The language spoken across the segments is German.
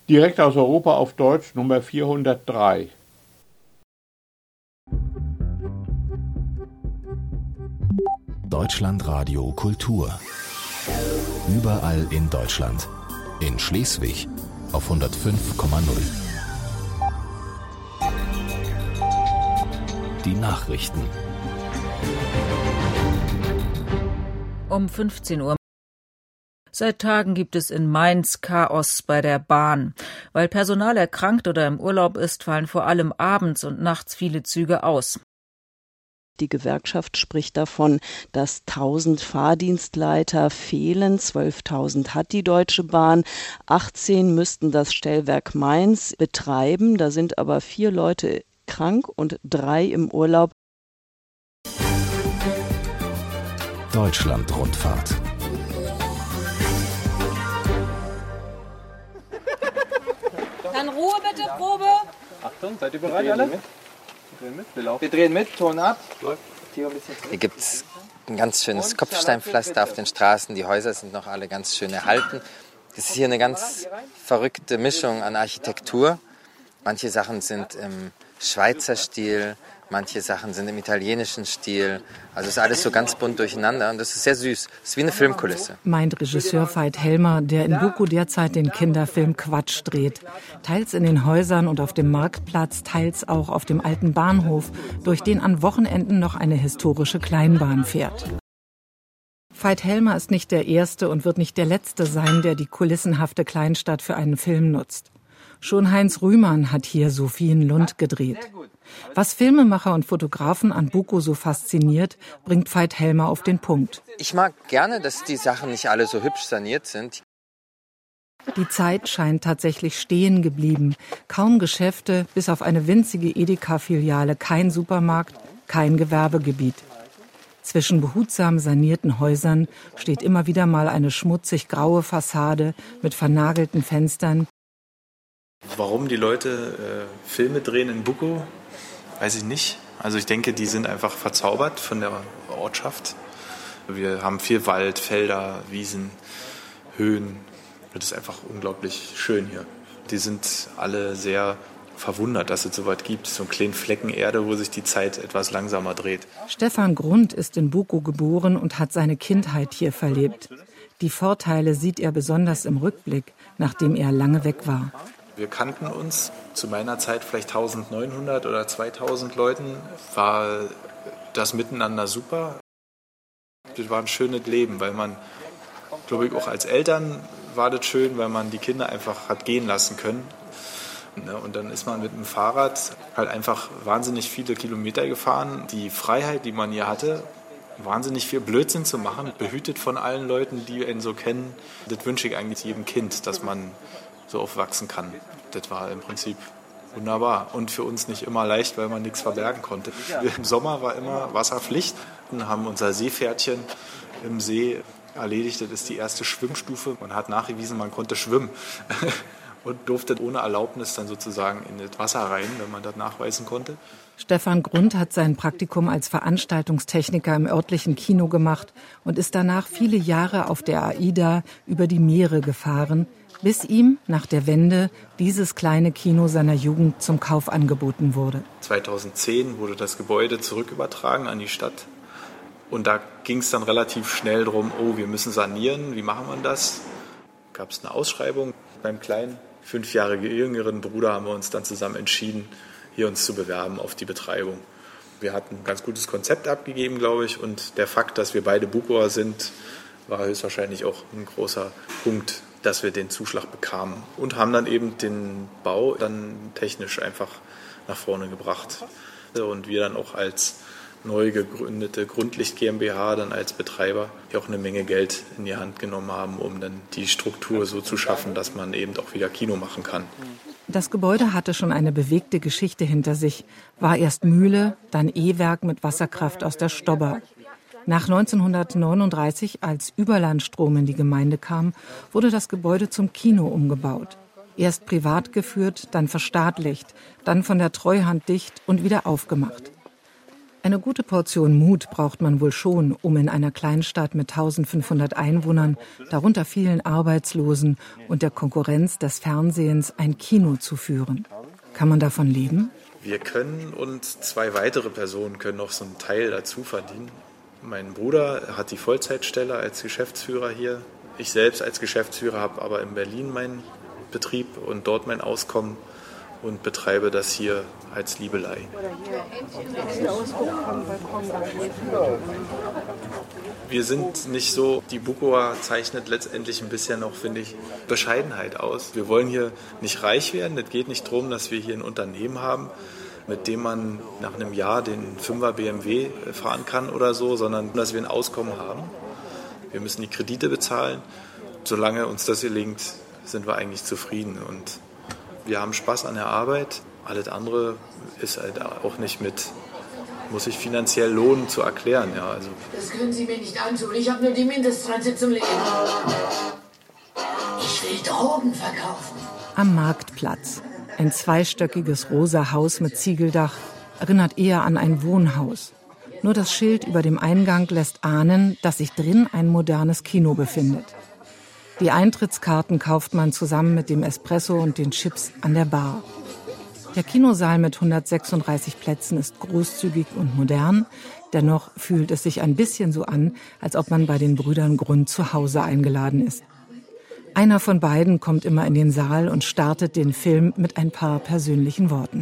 Direkt aus Europa auf Deutsch Nummer 403. Deutschlandradio Kultur. Überall in Deutschland. In Schleswig auf 105,0. Die Nachrichten. Um 15 Uhr. Seit Tagen gibt es in Mainz Chaos bei der Bahn. Weil Personal erkrankt oder im Urlaub ist, fallen vor allem abends und nachts viele Züge aus. Die Gewerkschaft spricht davon, dass 1000 Fahrdienstleiter fehlen. 12.000 hat die Deutsche Bahn. 18 müssten das Stellwerk Mainz betreiben. Da sind aber 4 Leute krank und 3 im Urlaub. Deutschlandrundfahrt. Dann Ruhe bitte, Probe. Achtung, seid ihr bereit alle? Wir drehen mit, Ton ab. Hier gibt es ein ganz schönes Kopfsteinpflaster auf den Straßen. Die Häuser sind noch alle ganz schön erhalten. Es ist hier eine ganz verrückte Mischung an Architektur. Manche Sachen sind im Schweizer Stil, manche Sachen sind im italienischen Stil. Also es ist alles so ganz bunt durcheinander und das ist sehr süß. Es ist wie eine Filmkulisse. Meint Regisseur Veit Helmer, der in Buko derzeit den Kinderfilm Quatsch dreht. Teils in den Häusern und auf dem Marktplatz, teils auch auf dem alten Bahnhof, durch den an Wochenenden noch eine historische Kleinbahn fährt. Veit Helmer ist nicht der Erste und wird nicht der Letzte sein, der die kulissenhafte Kleinstadt für einen Film nutzt. Schon Heinz Rühmann hat hier Sophienlund gedreht. Was Filmemacher und Fotografen an Buko so fasziniert, bringt Veit Helmer auf den Punkt. Ich mag gerne, dass die Sachen nicht alle so hübsch saniert sind. Die Zeit scheint tatsächlich stehen geblieben. Kaum Geschäfte, bis auf eine winzige Edeka-Filiale, kein Supermarkt, kein Gewerbegebiet. Zwischen behutsam sanierten Häusern steht immer wieder mal eine schmutzig graue Fassade mit vernagelten Fenstern. Warum die Leute Filme drehen in Buko, weiß ich nicht. Also ich denke, die sind einfach verzaubert von der Ortschaft. Wir haben viel Wald, Felder, Wiesen, Höhen. Das ist einfach unglaublich schön hier. Die sind alle sehr verwundert, dass es so weit gibt. So einen kleinen Flecken Erde, wo sich die Zeit etwas langsamer dreht. Stefan Grund ist in Buko geboren und hat seine Kindheit hier verlebt. Die Vorteile sieht er besonders im Rückblick, nachdem er lange weg war. Wir kannten uns zu meiner Zeit vielleicht 1900 oder 2000 Leuten. War das Miteinander super. Das war ein schönes Leben, weil man, glaube ich, auch als Eltern war das schön, weil man die Kinder einfach hat gehen lassen können. Und dann ist man mit dem Fahrrad halt einfach wahnsinnig viele Kilometer gefahren. Die Freiheit, die man hier hatte, wahnsinnig viel Blödsinn zu machen, behütet von allen Leuten, die ihn so kennen. Das wünsche ich eigentlich jedem Kind, dass man so aufwachsen kann. Das war im Prinzip wunderbar und für uns nicht immer leicht, weil man nichts verbergen konnte. Im Sommer war immer Wasserpflicht. Wir haben unser Seepferdchen im See erledigt. Das ist die erste Schwimmstufe. Man hat nachgewiesen, man konnte schwimmen und durfte ohne Erlaubnis dann sozusagen in das Wasser rein, wenn man das nachweisen konnte. Stefan Grund hat sein Praktikum als Veranstaltungstechniker im örtlichen Kino gemacht und ist danach viele Jahre auf der AIDA über die Meere gefahren, bis ihm nach der Wende dieses kleine Kino seiner Jugend zum Kauf angeboten wurde. 2010 wurde das Gebäude zurückübertragen an die Stadt. Und da ging es dann relativ schnell darum, wir müssen sanieren, wie machen wir das? Gab es eine Ausschreibung. Beim kleinen, 5 Jahre jüngeren Bruder haben wir uns dann zusammen entschieden, hier uns zu bewerben auf die Betreibung. Wir hatten ein ganz gutes Konzept abgegeben, glaube ich. Und der Fakt, dass wir beide Bukoer sind, war höchstwahrscheinlich auch ein großer Punkt, dass wir den Zuschlag bekamen und haben dann eben den Bau dann technisch einfach nach vorne gebracht. Und wir dann auch als neu gegründete Grundlicht GmbH dann als Betreiber hier auch eine Menge Geld in die Hand genommen haben, um dann die Struktur so zu schaffen, dass man eben auch wieder Kino machen kann. Das Gebäude hatte schon eine bewegte Geschichte hinter sich, war erst Mühle, dann E-Werk mit Wasserkraft aus der Stobber. Nach 1939, als Überlandstrom in die Gemeinde kam, wurde das Gebäude zum Kino umgebaut. Erst privat geführt, dann verstaatlicht, dann von der Treuhand dicht und wieder aufgemacht. Eine gute Portion Mut braucht man wohl schon, um in einer Kleinstadt mit 1500 Einwohnern, darunter vielen Arbeitslosen und der Konkurrenz des Fernsehens, ein Kino zu führen. Kann man davon leben? Wir können und 2 weitere Personen können noch so einen Teil dazu verdienen. Mein Bruder hat die Vollzeitstelle als Geschäftsführer hier. Ich selbst als Geschäftsführer habe aber in Berlin meinen Betrieb und dort mein Auskommen und betreibe das hier als Liebelei. Wir sind nicht so, die Bukower zeichnet letztendlich ein bisschen noch, finde ich, Bescheidenheit aus. Wir wollen hier nicht reich werden. Es geht nicht darum, dass wir hier ein Unternehmen haben, mit dem man nach einem Jahr den 5er BMW fahren kann oder so, sondern dass wir ein Auskommen haben. Wir müssen die Kredite bezahlen. Solange uns das gelingt, sind wir eigentlich zufrieden. Und wir haben Spaß an der Arbeit. Alles andere ist halt auch nicht muss sich finanziell lohnen zu erklären. Ja, also. Das können Sie mir nicht antun. Ich habe nur die Mindestgrenze zum Leben. Ich will Drogen verkaufen. Am Marktplatz. Ein 2-stöckiges rosa Haus mit Ziegeldach erinnert eher an ein Wohnhaus. Nur das Schild über dem Eingang lässt ahnen, dass sich drin ein modernes Kino befindet. Die Eintrittskarten kauft man zusammen mit dem Espresso und den Chips an der Bar. Der Kinosaal mit 136 Plätzen ist großzügig und modern. Dennoch fühlt es sich ein bisschen so an, als ob man bei den Brüdern Grund zu Hause eingeladen ist. Einer von beiden kommt immer in den Saal und startet den Film mit ein paar persönlichen Worten.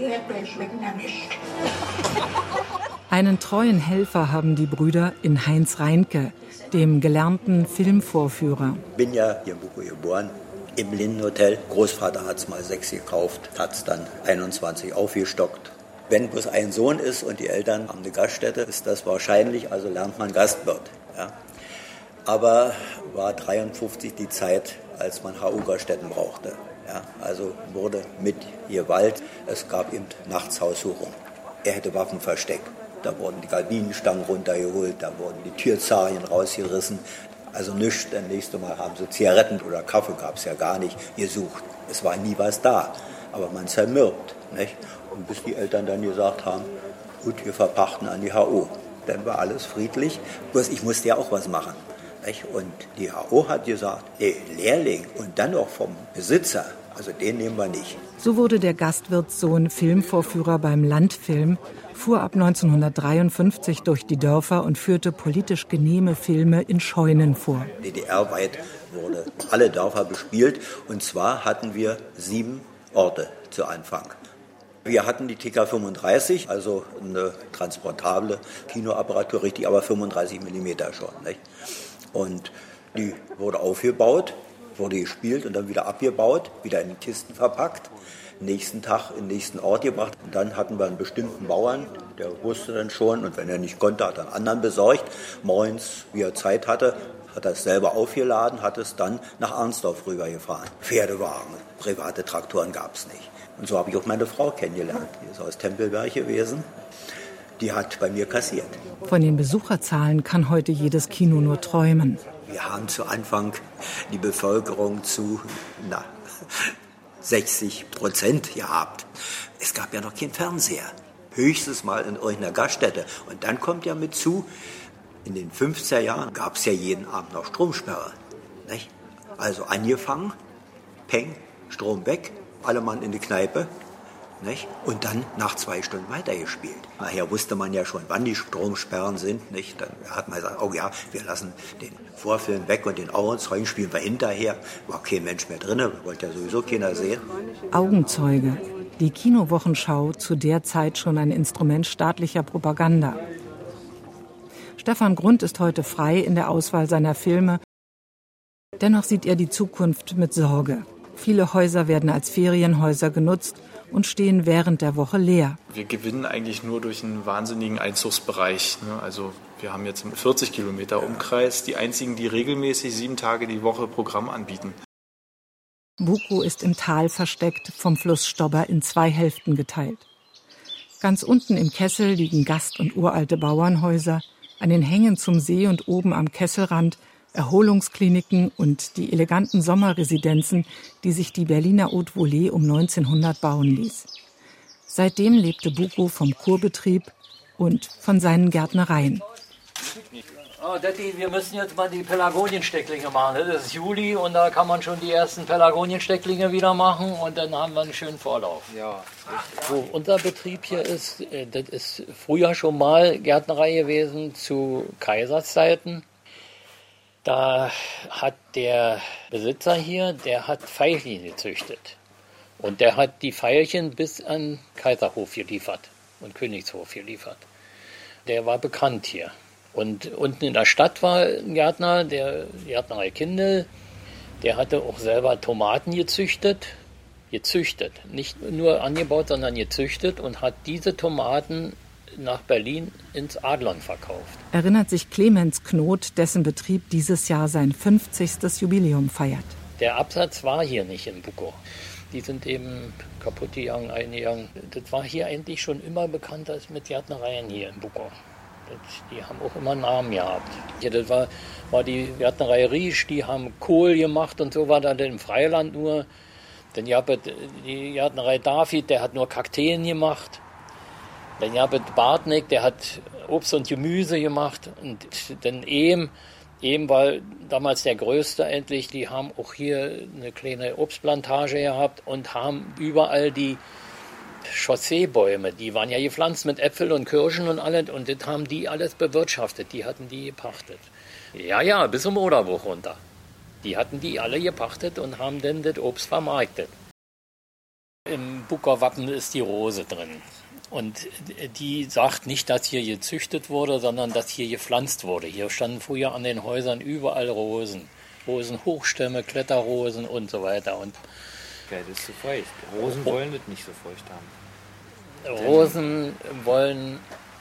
Einen treuen Helfer haben die Brüder in Heinz Reinke, dem gelernten Filmvorführer. Ich bin ja hier in Bukow geboren, im Lindenhotel. Großvater hat es mal 6 gekauft, hat es dann 21 aufgestockt. Wenn bloß ein Sohn ist und die Eltern haben eine Gaststätte, ist das wahrscheinlich, also lernt man Gastwirt. Ja. Aber war 53 die Zeit, als man HU-Gaststätten brauchte. Ja. Also wurde mit Gewalt, es gab eben Nachtshaussuchung. Er hätte Waffen versteckt. Da wurden die Gardinenstangen runtergeholt, da wurden die Türzarien rausgerissen. Also nichts. Das nächste Mal haben sie Zigaretten oder Kaffee, gab es ja gar nicht, gesucht. Es war nie was da, aber man zermürbt. Nicht? Und bis die Eltern dann gesagt haben, gut, wir verpachten an die HO. Dann war alles friedlich, bloß ich musste ja auch was machen. Nicht? Und die HO hat gesagt, Lehrling und dann noch vom Besitzer, also den nehmen wir nicht. So wurde der Gastwirtssohn Filmvorführer beim Landfilm, fuhr ab 1953 durch die Dörfer und führte politisch genehme Filme in Scheunen vor. DDR-weit wurde alle Dörfer bespielt und zwar hatten wir 7 Orte zu Anfang. Wir hatten die TK-35, also eine transportable Kinoapparatur, richtig, aber 35 mm schon. Nicht? Und die wurde aufgebaut, wurde gespielt und dann wieder abgebaut, wieder in Kisten verpackt. Nächsten Tag in den nächsten Ort gebracht. Und dann hatten wir einen bestimmten Bauern, der wusste dann schon, und wenn er nicht konnte, hat er einen anderen besorgt. Morgens, wie er Zeit hatte, hat er es selber aufgeladen, hat es dann nach Arnsdorf rübergefahren. Pferdewagen, private Traktoren gab es nicht. Und so habe ich auch meine Frau kennengelernt. Die ist aus Tempelberg gewesen. Die hat bei mir kassiert. Von den Besucherzahlen kann heute jedes Kino nur träumen. Wir haben zu Anfang die Bevölkerung zu 60% gehabt. Es gab ja noch keinen Fernseher. Höchstens mal in irgendeiner Gaststätte. Und dann kommt ja mit zu, in den 50er Jahren gab es ja jeden Abend noch Stromsperre. Nicht? Also angefangen, Peng, Strom weg, alle Mann in die Kneipe. Nicht? Und dann nach 2 Stunden weitergespielt. Nachher wusste man ja schon, wann die Stromsperren sind. Nicht? Dann hat man gesagt, oh ja, wir lassen den Vorfilm weg und den Augenzeugen spielen wir hinterher. War kein Mensch mehr drin, wollte ja sowieso keiner sehen. Augenzeuge, die Kinowochenschau, zu der Zeit schon ein Instrument staatlicher Propaganda. Stefan Grund ist heute frei in der Auswahl seiner Filme. Dennoch sieht er die Zukunft mit Sorge. Viele Häuser werden als Ferienhäuser genutzt und stehen während der Woche leer. Wir gewinnen eigentlich nur durch einen wahnsinnigen Einzugsbereich. Also wir haben jetzt 40 Kilometer Umkreis, die einzigen, die regelmäßig 7 Tage die Woche Programm anbieten. Bukow ist im Tal versteckt, vom Fluss Stobber in 2 Hälften geteilt. Ganz unten im Kessel liegen Gast- und uralte Bauernhäuser, an den Hängen zum See und oben am Kesselrand Erholungskliniken und die eleganten Sommerresidenzen, die sich die Berliner Haute Volée um 1900 bauen ließ. Seitdem lebte Bukow vom Kurbetrieb, und von seinen Gärtnereien. Oh, Detti, wir müssen jetzt mal die Pelargonienstecklinge machen. Das ist Juli und da kann man schon die ersten Pelargonienstecklinge wieder machen und dann haben wir einen schönen Vorlauf. Ja, wo unser Betrieb hier ist, das ist früher schon mal Gärtnerei gewesen zu Kaiserszeiten. Da hat der Besitzer hier, der hat Veilchen gezüchtet. Und der hat die Veilchen bis an Kaiserhof geliefert und Königshof geliefert. Der war bekannt hier. Und unten in der Stadt war ein Gärtner, der Gärtnerei Kindl, der hatte auch selber Tomaten gezüchtet. Nicht nur angebaut, sondern gezüchtet und hat diese Tomaten nach Berlin ins Adlon verkauft. Erinnert sich Clemens Knot, dessen Betrieb dieses Jahr sein 50. Jubiläum feiert. Der Absatz war hier nicht in Bukow. Die sind eben kaputt gegangen, eingegangen. Das war hier eigentlich schon immer bekannt als mit Gärtnereien hier in Bukow. Die haben auch immer Namen gehabt. Hier, das war die Gärtnerei Riesch, die haben Kohl gemacht und so war dann im Freiland nur. Dann gab es die Gärtnerei David, der hat nur Kakteen gemacht. Dann gab es Bartnick, der hat Obst und Gemüse gemacht. Und dann Ehm war damals der Größte endlich. Die haben auch hier eine kleine Obstplantage gehabt und haben überall die Chausseebäume, die waren ja gepflanzt mit Äpfel und Kirschen und alles. Und das haben die alles bewirtschaftet. Die hatten die gepachtet. Ja, bis zum Oderbruch runter. Die hatten die alle gepachtet und haben dann das Obst vermarktet. Im Bukower Wappen ist die Rose drin. Und die sagt nicht, dass hier gezüchtet wurde, sondern dass hier gepflanzt wurde. Hier standen früher an den Häusern überall Rosen. Rosenhochstämme, Kletterrosen und so weiter. Und das ist zu feucht. Rosen wollen das nicht so feucht haben. Rosen wollen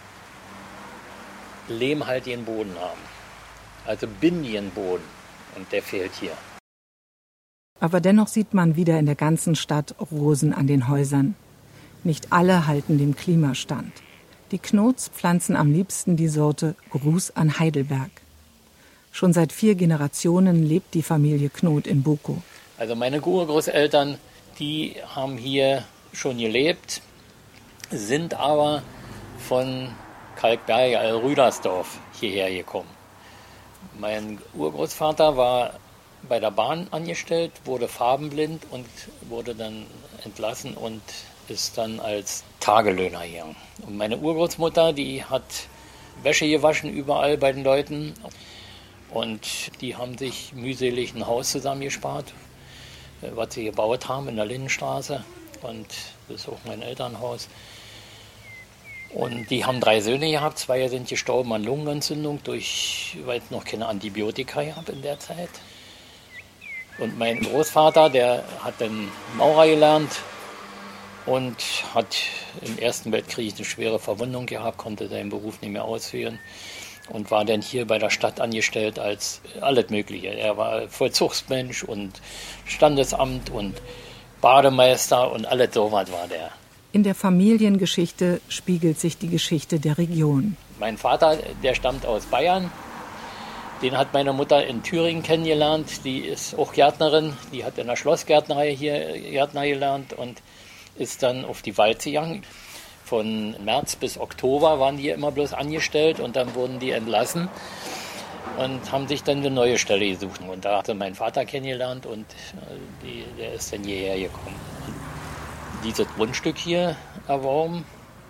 lehmhaltigen Boden haben. Also bindigen Boden. Und der fehlt hier. Aber dennoch sieht man wieder in der ganzen Stadt Rosen an den Häusern. Nicht alle halten dem Klima stand. Die Knots pflanzen am liebsten die Sorte Gruß an Heidelberg. Schon seit 4 Generationen lebt die Familie Knot in Bukow. Also meine Urgroßeltern, die haben hier schon gelebt, sind aber von Kalkberge, also Rüdersdorf, hierher gekommen. Mein Urgroßvater war bei der Bahn angestellt, wurde farbenblind und wurde dann entlassen und ist dann als Tagelöhner gegangen. Und meine Urgroßmutter, die hat Wäsche gewaschen überall bei den Leuten. Und die haben sich mühselig ein Haus zusammengespart, was sie gebaut haben in der Lindenstraße. Und das ist auch mein Elternhaus. Und die haben 3 Söhne gehabt, 2 sind gestorben an Lungenentzündung, weil es noch keine Antibiotika gab in der Zeit. Und mein Großvater, der hat dann Maurer gelernt und hat im Ersten Weltkrieg eine schwere Verwundung gehabt, konnte seinen Beruf nicht mehr ausführen und war dann hier bei der Stadt angestellt als alles Mögliche. Er war Vollzugsmensch und Standesamt und Bademeister und alles sowas war der. In der Familiengeschichte spiegelt sich die Geschichte der Region. Mein Vater, der stammt aus Bayern. Den hat meine Mutter in Thüringen kennengelernt. Die ist auch Gärtnerin. Die hat in der Schlossgärtnerei hier Gärtner gelernt und ist dann auf die Walze gegangen. Von März bis Oktober waren die immer bloß angestellt und dann wurden die entlassen und haben sich dann eine neue Stelle gesucht. Und da hat sie meinen Vater kennengelernt und der ist dann hierher gekommen. Und dieses Grundstück hier erworben,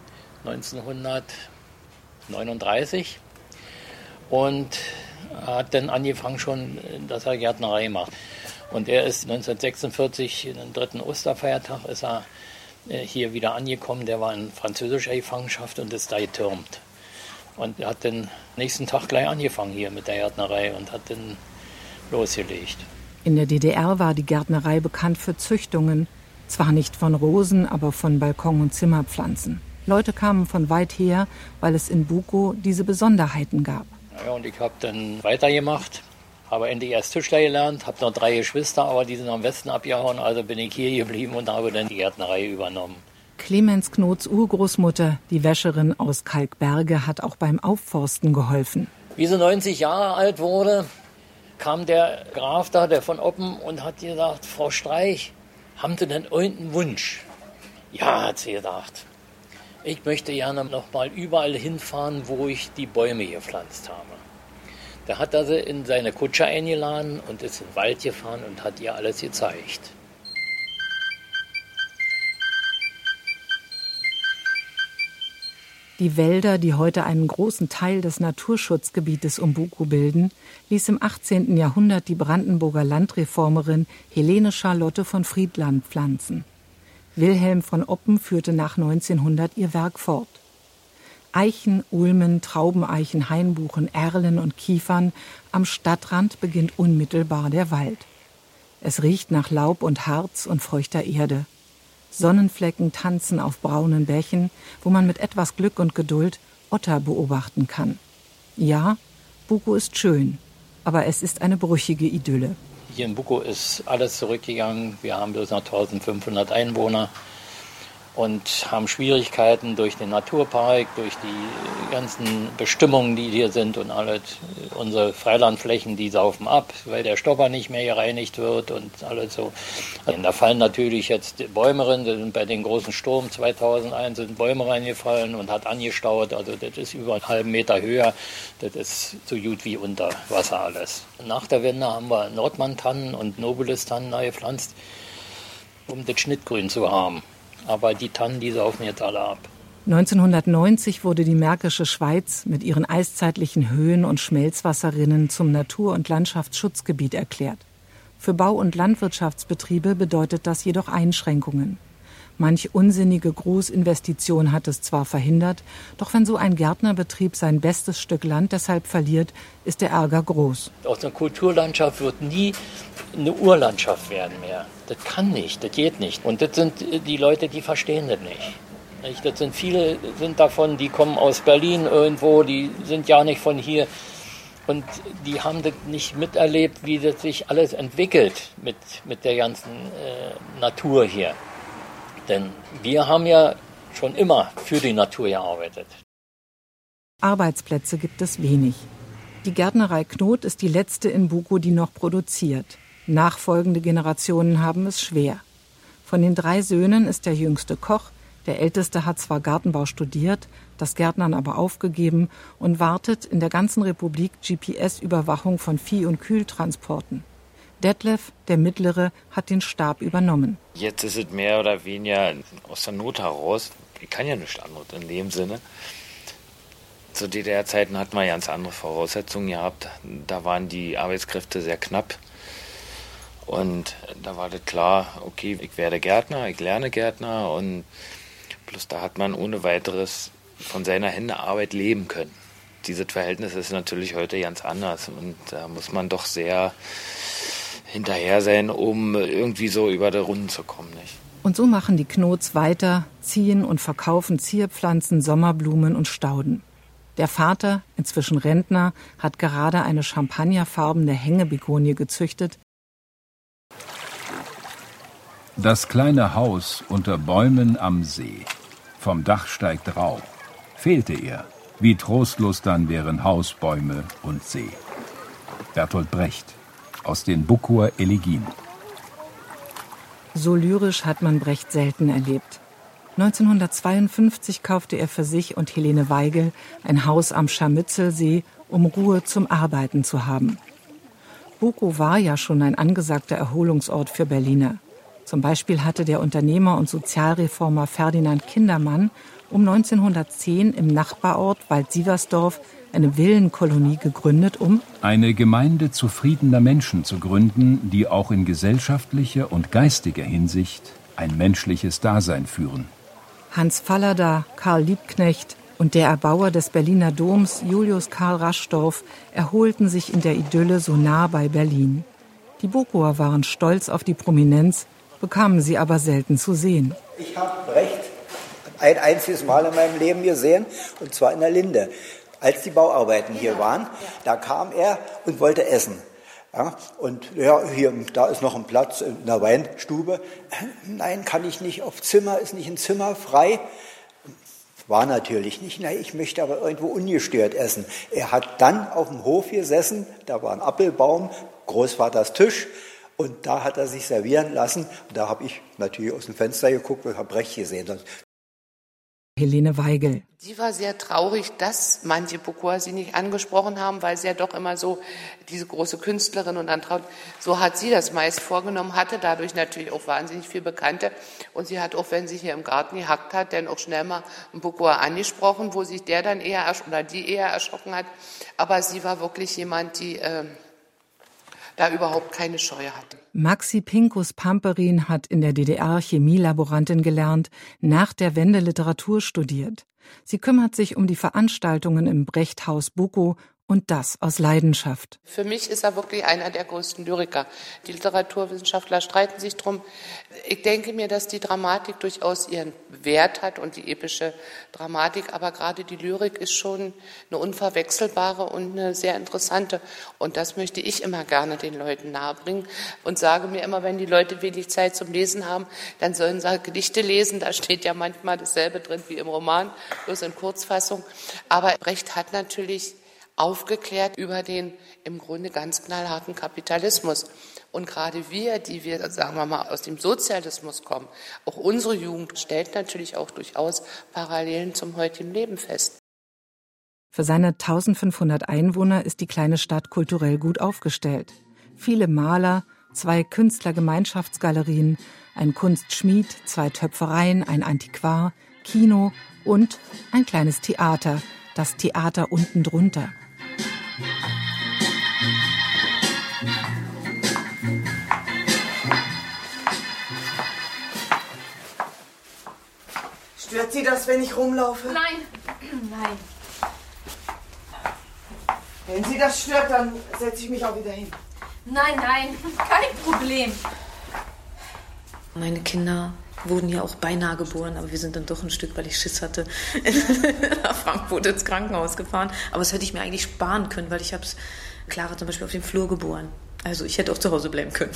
1939. Und hat dann angefangen schon, dass er Gärtnerei macht. Und er ist 1946, den 3. Osterfeiertag, ist er hier wieder angekommen. Der war in französischer Gefangenschaft und ist da getürmt. Und er hat den nächsten Tag gleich angefangen hier mit der Gärtnerei und hat dann losgelegt. In der DDR war die Gärtnerei bekannt für Züchtungen. Zwar nicht von Rosen, aber von Balkon- und Zimmerpflanzen. Leute kamen von weit her, weil es in Bukow diese Besonderheiten gab. Ja, und ich habe dann weitergemacht, habe endlich erst Tischler gelernt, habe noch 3 Geschwister, aber die sind am Westen abgehauen, also bin ich hier geblieben und habe dann die Gärtnerei übernommen. Clemens Knots Urgroßmutter, die Wäscherin aus Kalkberge, hat auch beim Aufforsten geholfen. Wie sie 90 Jahre alt wurde, kam der Graf da, der von Oppen, und hat gesagt, Frau Streich, haben Sie denn irgendeinen Wunsch? Ja, hat sie gedacht. Ich möchte gerne noch mal überall hinfahren, wo ich die Bäume gepflanzt habe. Da hat er sie in seine Kutsche eingeladen und ist in den Wald gefahren und hat ihr alles gezeigt. Die Wälder, die heute einen großen Teil des Naturschutzgebietes um Buko bilden, ließ im 18. Jahrhundert die Brandenburger Landreformerin Helene Charlotte von Friedland pflanzen. Wilhelm von Oppen führte nach 1900 ihr Werk fort. Eichen, Ulmen, Traubeneichen, Hainbuchen, Erlen und Kiefern, am Stadtrand beginnt unmittelbar der Wald. Es riecht nach Laub und Harz und feuchter Erde. Sonnenflecken tanzen auf braunen Bächen, wo man mit etwas Glück und Geduld Otter beobachten kann. Ja, Buko ist schön, aber es ist eine brüchige Idylle. Hier in Buko ist alles zurückgegangen. Wir haben bloß noch 1500 Einwohner und haben Schwierigkeiten durch den Naturpark, durch die ganzen Bestimmungen, die hier sind und alles. Unsere Freilandflächen, die saufen ab, weil der Stopper nicht mehr gereinigt wird und alles so. Da fallen natürlich jetzt Bäume rein. Sind bei den großen Sturm 2001 sind Bäume reingefallen und hat angestaut. Also das ist über einen halben Meter höher. Das ist so gut wie unter Wasser alles. Nach der Wende haben wir Nordmann-Tannen und Nobilis-Tannen gepflanzt, um das Schnittgrün zu haben. Aber die Tannen, die saufen jetzt alle ab. 1990 wurde die Märkische Schweiz mit ihren eiszeitlichen Höhen- und Schmelzwasserrinnen zum Natur- und Landschaftsschutzgebiet erklärt. Für Bau- und Landwirtschaftsbetriebe bedeutet das jedoch Einschränkungen. Manch unsinnige Großinvestition hat es zwar verhindert, doch wenn so ein Gärtnerbetrieb sein bestes Stück Land deshalb verliert, ist der Ärger groß. Aus einer Kulturlandschaft wird nie eine Urlandschaft werden mehr. Das kann nicht, das geht nicht. Und das sind die Leute, die verstehen das nicht. Das sind viele sind davon, die kommen aus Berlin irgendwo, die sind ja nicht von hier. Und die haben das nicht miterlebt, wie das sich alles entwickelt mit der ganzen Natur hier. Denn wir haben ja schon immer für die Natur gearbeitet. Arbeitsplätze gibt es wenig. Die Gärtnerei Knot ist die letzte in Buko, die noch produziert. Nachfolgende Generationen haben es schwer. Von den 3 Söhnen ist der jüngste Koch, der älteste hat zwar Gartenbau studiert, das Gärtnern aber aufgegeben und wartet in der ganzen Republik GPS-Überwachung von Vieh- und Kühltransporten. Detlef, der Mittlere, hat den Stab übernommen. Jetzt ist es mehr oder weniger aus der Not heraus. Ich kann ja nichts anderes in dem Sinne. Zu DDR-Zeiten hatten wir ganz andere Voraussetzungen gehabt. Da waren die Arbeitskräfte sehr knapp. Und da war das klar, okay, ich werde Gärtner, ich lerne Gärtner. Und bloß da hat man ohne weiteres von seiner Hände Arbeit leben können. Dieses Verhältnis ist natürlich heute ganz anders. Und da muss man doch sehr hinterher sein, um irgendwie so über die Runden zu kommen. Nicht? Und so machen die Knots weiter, ziehen und verkaufen Zierpflanzen, Sommerblumen und Stauden. Der Vater, inzwischen Rentner, hat gerade eine champagnerfarbene Hängebegonie gezüchtet. Das kleine Haus unter Bäumen am See. Vom Dach steigt Rauch. Fehlte er, wie trostlos dann wären Haus, Bäume und See. Bertolt Brecht aus den Bukower Elegien. So lyrisch hat man Brecht selten erlebt. 1952 kaufte er für sich und Helene Weigel ein Haus am Scharmützelsee, um Ruhe zum Arbeiten zu haben. Buko war ja schon ein angesagter Erholungsort für Berliner. Zum Beispiel hatte der Unternehmer und Sozialreformer Ferdinand Kindermann um 1910 im Nachbarort Wald-Sieversdorf eine Villenkolonie gegründet, um eine Gemeinde zufriedener Menschen zu gründen, die auch in gesellschaftlicher und geistiger Hinsicht ein menschliches Dasein führen. Hans Fallada, Karl Liebknecht und der Erbauer des Berliner Doms, Julius Karl Raschdorf, erholten sich in der Idylle so nah bei Berlin. Die Bukower waren stolz auf die Prominenz, bekamen sie aber selten zu sehen. Ich habe Brecht ein einziges Mal in meinem Leben gesehen, und zwar in der Linde. Als die Bauarbeiten hier waren, da kam er und wollte essen. Ja, und ja, hier, da ist noch ein Platz in der Weinstube. Nein, kann ich nicht, auf Zimmer, ist nicht ein Zimmer frei. War natürlich nicht, nein, ich möchte aber irgendwo ungestört essen. Er hat dann auf dem Hof gesessen, da war ein Apfelbaum, Großvaters Tisch, und da hat er sich servieren lassen. Und da habe ich natürlich aus dem Fenster geguckt und habe Brecht gesehen. Helene Weigel. Sie war sehr traurig, dass manche Bucquois sie nicht angesprochen haben, weil sie ja doch immer so diese große Künstlerin und dann traut. So hat sie das meist vorgenommen, hatte dadurch natürlich auch wahnsinnig viel Bekannte. Und sie hat auch, wenn sie hier im Garten gehackt hat, dann auch schnell mal einen Bucquois angesprochen, wo sich der dann eher oder die eher erschrocken hat. Aber sie war wirklich jemand, die da überhaupt keine Scheu hatte. Maxi Pinkus-Pamperin hat in der DDR Chemielaborantin gelernt, nach der Wende Literatur studiert. Sie kümmert sich um die Veranstaltungen im Brechthaus Buckow und das aus Leidenschaft. Für mich ist er wirklich einer der größten Lyriker. Die Literaturwissenschaftler streiten sich drum. Ich denke mir, dass die Dramatik durchaus ihren Wert hat und die epische Dramatik, aber gerade die Lyrik ist schon eine unverwechselbare und eine sehr interessante. Und das möchte ich immer gerne den Leuten nahebringen und sage mir immer, wenn die Leute wenig Zeit zum Lesen haben, dann sollen sie Gedichte lesen. Da steht ja manchmal dasselbe drin wie im Roman, bloß in Kurzfassung. Aber Brecht hat natürlich aufgeklärt über den im Grunde ganz knallharten Kapitalismus. Und gerade wir, die wir, sagen wir mal, aus dem Sozialismus kommen, auch unsere Jugend stellt natürlich auch durchaus Parallelen zum heutigen Leben fest. Für seine 1500 Einwohner ist die kleine Stadt kulturell gut aufgestellt. Viele Maler, 2 Künstlergemeinschaftsgalerien, ein Kunstschmied, 2 Töpfereien, ein Antiquar, Kino und ein kleines Theater, das Theater unten drunter. Stört Sie das, wenn ich rumlaufe? Nein, nein. Wenn Sie das stört, dann setze ich mich auch wieder hin. Nein, nein, kein Problem. Meine Kinder wurden ja auch beinahe geboren, aber wir sind dann doch ein Stück, weil ich Schiss hatte, nach Frankfurt ins Krankenhaus gefahren. Aber das hätte ich mir eigentlich sparen können, weil ich habe Clara zum Beispiel auf dem Flur geboren. Also ich hätte auch zu Hause bleiben können.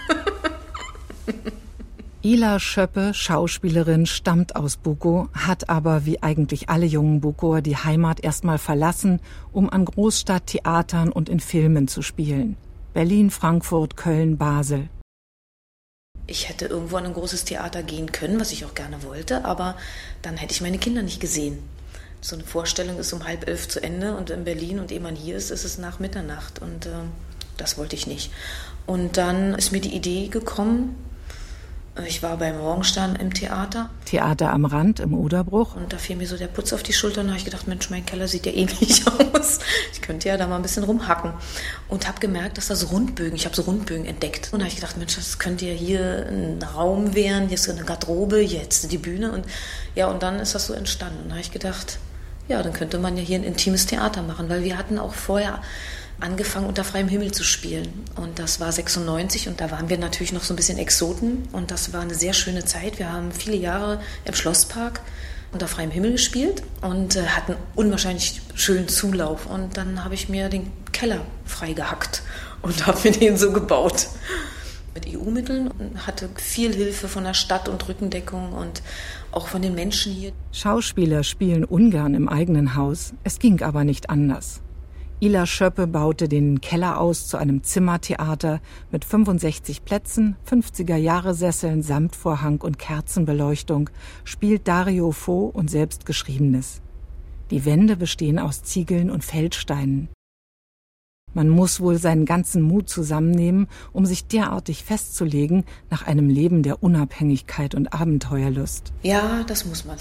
Ila Schöppe, Schauspielerin, stammt aus Buckow, hat aber wie eigentlich alle jungen Buckower die Heimat erstmal verlassen, um an Großstadttheatern und in Filmen zu spielen. Berlin, Frankfurt, Köln, Basel. Ich hätte irgendwo an ein großes Theater gehen können, was ich auch gerne wollte, aber dann hätte ich meine Kinder nicht gesehen. So eine Vorstellung ist um 10:30 zu Ende und in Berlin, und ehe man hier ist, ist es nach Mitternacht, und das wollte ich nicht. Und dann ist mir die Idee gekommen, ich war beim Morgenstern im Theater. Theater am Rand im Oderbruch. Und da fiel mir so der Putz auf die Schulter und da habe ich gedacht, Mensch, mein Keller sieht ja ähnlich aus. Ich könnte ja da mal ein bisschen rumhacken. Und habe gemerkt, dass das Rundbögen, ich habe so Rundbögen entdeckt. Und da habe ich gedacht, Mensch, das könnte ja hier ein Raum werden, hier ist so eine Garderobe, jetzt die Bühne. Und ja, und dann ist das so entstanden. Und da habe ich gedacht, ja, dann könnte man ja hier ein intimes Theater machen, weil wir hatten auch vorher angefangen, unter freiem Himmel zu spielen. Und das war 96 und da waren wir natürlich noch so ein bisschen Exoten. Und das war eine sehr schöne Zeit. Wir haben viele Jahre im Schlosspark unter freiem Himmel gespielt und hatten unwahrscheinlich schönen Zulauf. Und dann habe ich mir den Keller freigehackt und habe mir den so gebaut. Mit EU-Mitteln und hatte viel Hilfe von der Stadt und Rückendeckung und auch von den Menschen hier. Schauspieler spielen ungern im eigenen Haus. Es ging aber nicht anders. Ila Schöppe baute den Keller aus zu einem Zimmertheater mit 65 Plätzen, 50er-Jahre-Sesseln, Samtvorhang und Kerzenbeleuchtung, spielt Dario Fo und Selbstgeschriebenes. Die Wände bestehen aus Ziegeln und Feldsteinen. Man muss wohl seinen ganzen Mut zusammennehmen, um sich derartig festzulegen nach einem Leben der Unabhängigkeit und Abenteuerlust. Ja, das muss man.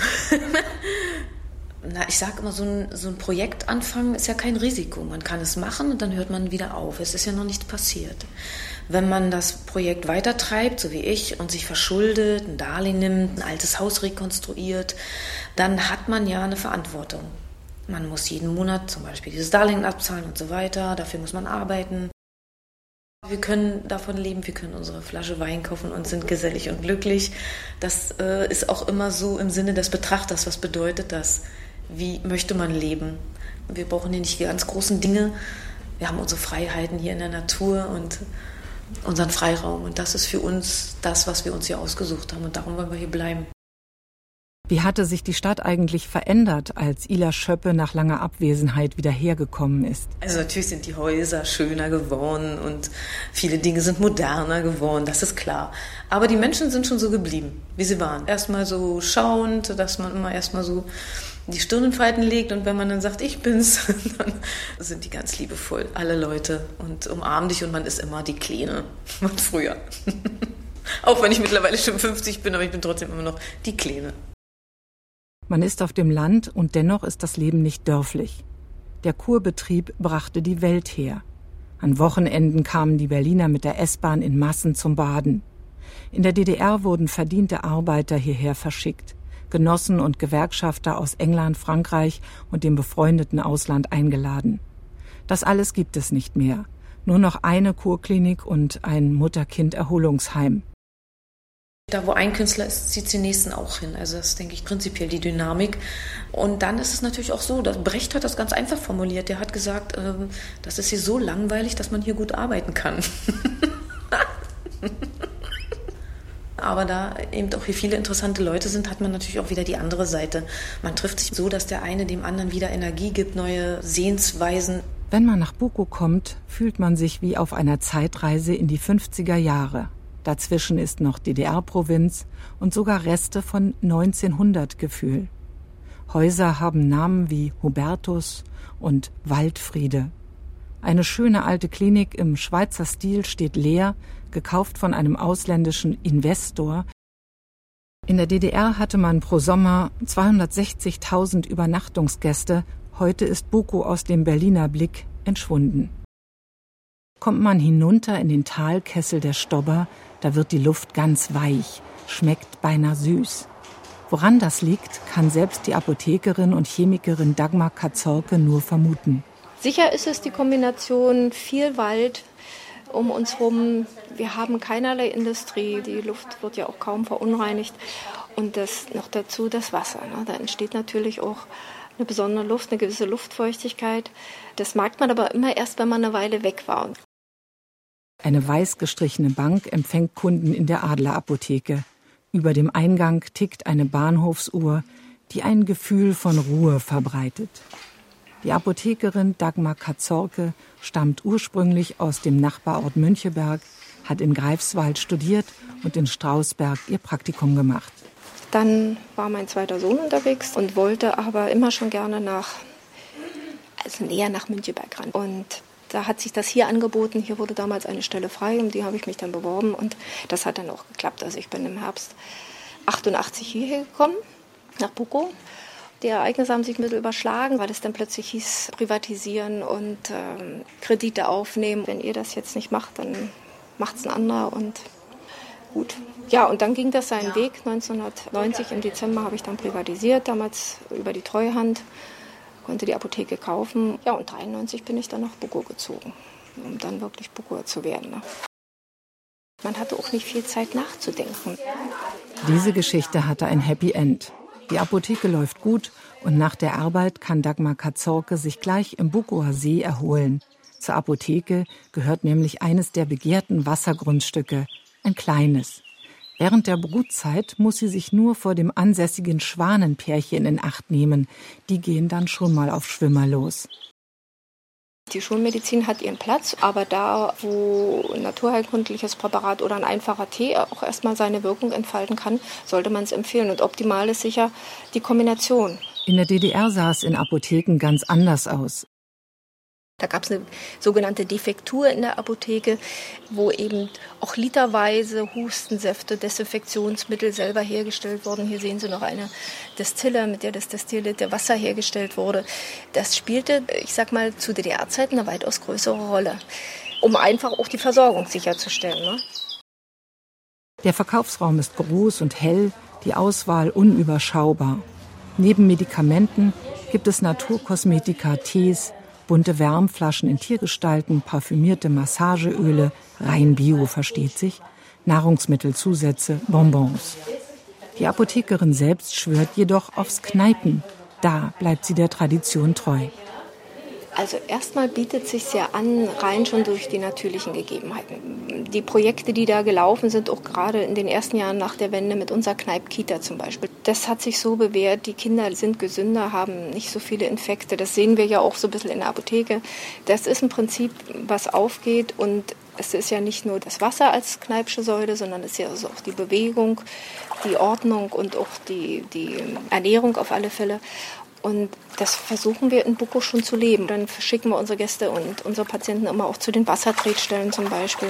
Ich sage immer, so ein Projekt anfangen ist ja kein Risiko. Man kann es machen und dann hört man wieder auf. Es ist ja noch nichts passiert. Wenn man das Projekt weitertreibt, so wie ich, und sich verschuldet, ein Darlehen nimmt, ein altes Haus rekonstruiert, dann hat man ja eine Verantwortung. Man muss jeden Monat zum Beispiel dieses Darlehen abzahlen und so weiter. Dafür muss man arbeiten. Wir können davon leben, wir können unsere Flasche Wein kaufen und sind gesellig und glücklich. Das ist auch immer so im Sinne des Betrachters. Was bedeutet das? Wie möchte man leben? Wir brauchen hier nicht die ganz großen Dinge. Wir haben unsere Freiheiten hier in der Natur und unseren Freiraum. Und das ist für uns das, was wir uns hier ausgesucht haben. Und darum wollen wir hier bleiben. Wie hatte sich die Stadt eigentlich verändert, als Ila Schöppe nach langer Abwesenheit wieder hergekommen ist? Also natürlich sind die Häuser schöner geworden und viele Dinge sind moderner geworden, das ist klar. Aber die Menschen sind schon so geblieben, wie sie waren. Erstmal so schauend, dass man immer erstmal so die Stirn in Falten legt und wenn man dann sagt, ich bin's, dann sind die ganz liebevoll, alle Leute und umarmen dich und man ist immer die Kleine von früher. Auch wenn ich mittlerweile schon 50 bin, aber ich bin trotzdem immer noch die Kleine. Man ist auf dem Land und dennoch ist das Leben nicht dörflich. Der Kurbetrieb brachte die Welt her. An Wochenenden kamen die Berliner mit der S-Bahn in Massen zum Baden. In der DDR wurden verdiente Arbeiter hierher verschickt, Genossen und Gewerkschafter aus England, Frankreich und dem befreundeten Ausland eingeladen. Das alles gibt es nicht mehr. Nur noch eine Kurklinik und ein Mutter-Kind-Erholungsheim. Da, wo ein Künstler ist, zieht den nächsten auch hin. Also das ist, denke ich, prinzipiell die Dynamik. Und dann ist es natürlich auch so, dass Brecht hat das ganz einfach formuliert. Der hat gesagt, das ist hier so langweilig, dass man hier gut arbeiten kann. Aber da eben auch hier viele interessante Leute sind, hat man natürlich auch wieder die andere Seite. Man trifft sich so, dass der eine dem anderen wieder Energie gibt, neue Sehensweisen. Wenn man nach Bukow kommt, fühlt man sich wie auf einer Zeitreise in die 50er Jahre. Dazwischen ist noch DDR-Provinz und sogar Reste von 1900-Gefühl. Häuser haben Namen wie Hubertus und Waldfriede. Eine schöne alte Klinik im Schweizer Stil steht leer, gekauft von einem ausländischen Investor. In der DDR hatte man pro Sommer 260.000 Übernachtungsgäste. Heute ist Bukow aus dem Berliner Blick entschwunden. Kommt man hinunter in den Talkessel der Stobber, da wird die Luft ganz weich, schmeckt beinahe süß. Woran das liegt, kann selbst die Apothekerin und Chemikerin Dagmar Katzorke nur vermuten. Sicher ist es die Kombination viel Wald um uns herum. Wir haben keinerlei Industrie, die Luft wird ja auch kaum verunreinigt. Und das noch dazu das Wasser. Ne? Da entsteht natürlich auch eine besondere Luft, eine gewisse Luftfeuchtigkeit. Das merkt man aber immer erst, wenn man eine Weile weg war. Eine weiß gestrichene Bank empfängt Kunden in der Adlerapotheke. Über dem Eingang tickt eine Bahnhofsuhr, die ein Gefühl von Ruhe verbreitet. Die Apothekerin Dagmar Katzorke stammt ursprünglich aus dem Nachbarort Müncheberg, hat in Greifswald studiert und in Strausberg ihr Praktikum gemacht. Dann war mein zweiter Sohn unterwegs und wollte aber immer schon gerne näher nach Müncheberg ran. Und da hat sich das hier angeboten. Hier wurde damals eine Stelle frei, um die habe ich mich dann beworben und das hat dann auch geklappt. Also ich bin im Herbst 88 hierher gekommen, nach Bukow. Die Ereignisse haben sich ein bisschen überschlagen, weil es dann plötzlich hieß, privatisieren und Kredite aufnehmen. Wenn ihr das jetzt nicht macht, dann macht es ein anderer und gut. Ja, und dann ging das seinen Weg. 1990 im Dezember habe ich dann privatisiert, damals über die Treuhand. Konnte die Apotheke kaufen. Ja, und 1993 bin ich dann nach Bukow gezogen, um dann wirklich Bukower zu werden. Ne? Man hatte auch nicht viel Zeit nachzudenken. Diese Geschichte hatte ein Happy End. Die Apotheke läuft gut und nach der Arbeit kann Dagmar Katzorke sich gleich im Bukower See erholen. Zur Apotheke gehört nämlich eines der begehrten Wassergrundstücke, ein kleines. Während der Brutzeit muss sie sich nur vor dem ansässigen Schwanenpärchen in Acht nehmen. Die gehen dann schon mal auf Schwimmer los. Die Schulmedizin hat ihren Platz, aber da, wo ein naturheilkundliches Präparat oder ein einfacher Tee auch erstmal seine Wirkung entfalten kann, sollte man es empfehlen. Und optimal ist sicher die Kombination. In der DDR sah es in Apotheken ganz anders aus. Da gab es eine sogenannte Defektur in der Apotheke, wo eben auch literweise Hustensäfte, Desinfektionsmittel selber hergestellt wurden. Hier sehen Sie noch eine Destille, mit der das destillierte Wasser hergestellt wurde. Das spielte, ich sag mal, zu DDR-Zeiten eine weitaus größere Rolle, um einfach auch die Versorgung sicherzustellen. Ne? Der Verkaufsraum ist groß und hell, die Auswahl unüberschaubar. Neben Medikamenten gibt es Naturkosmetika, Tees, bunte Wärmflaschen in Tiergestalten, parfümierte Massageöle, rein Bio, versteht sich, Nahrungsmittelzusätze, Bonbons. Die Apothekerin selbst schwört jedoch aufs Kneipen. Da bleibt sie der Tradition treu. Also erstmal bietet es sich ja an, rein schon durch die natürlichen Gegebenheiten. Die Projekte, die da gelaufen sind, auch gerade in den ersten Jahren nach der Wende mit unserer Kneipp-Kita zum Beispiel, das hat sich so bewährt, die Kinder sind gesünder, haben nicht so viele Infekte. Das sehen wir ja auch so ein bisschen in der Apotheke. Das ist ein Prinzip, was aufgeht, und es ist ja nicht nur das Wasser als Kneippsche Säule, sondern es ist ja also auch die Bewegung, die Ordnung und auch die Ernährung auf alle Fälle. Und das versuchen wir in Buko schon zu leben. Dann verschicken wir unsere Gäste und unsere Patienten immer auch zu den Wassertretstellen zum Beispiel.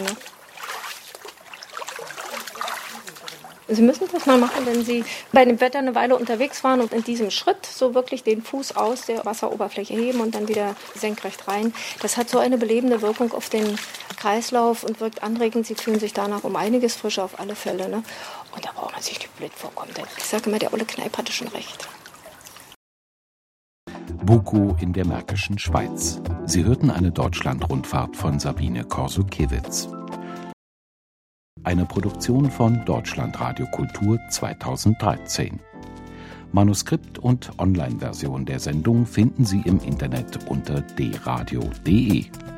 Sie müssen das mal machen, wenn Sie bei dem Wetter eine Weile unterwegs waren und in diesem Schritt so wirklich den Fuß aus der Wasseroberfläche heben und dann wieder senkrecht rein. Das hat so eine belebende Wirkung auf den Kreislauf und wirkt anregend. Sie fühlen sich danach um einiges frischer auf alle Fälle. Ne? Und da braucht man sich nicht blöd vorkommen. Denn ich sage immer, der Olle Kneipp hatte schon recht. Buko in der Märkischen Schweiz. Sie hörten eine Deutschland-Rundfahrt von Sabine Korsukiewicz. Eine Produktion von Deutschlandradio Kultur 2013. Manuskript und Online-Version der Sendung finden Sie im Internet unter dradio.de.